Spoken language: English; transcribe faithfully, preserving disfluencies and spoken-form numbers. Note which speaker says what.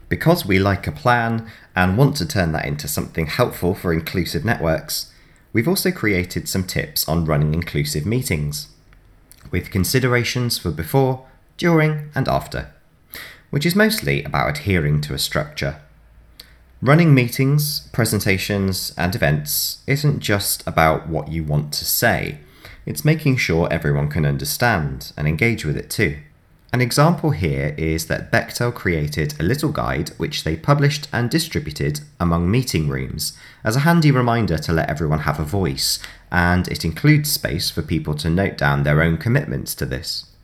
Speaker 1: Because we like a plan and want to turn that into something helpful for inclusive networks, we've also created some tips on running inclusive meetings, with considerations for before, during, and after, which is mostly about adhering to a structure. Running meetings, presentations, and events isn't just about what you want to say, it's making sure everyone can understand and engage with it too. An example here is that Bechtel created a little guide which they published and distributed among meeting rooms as a handy reminder to let everyone have a voice, and it includes space for people to note down their own commitments to this.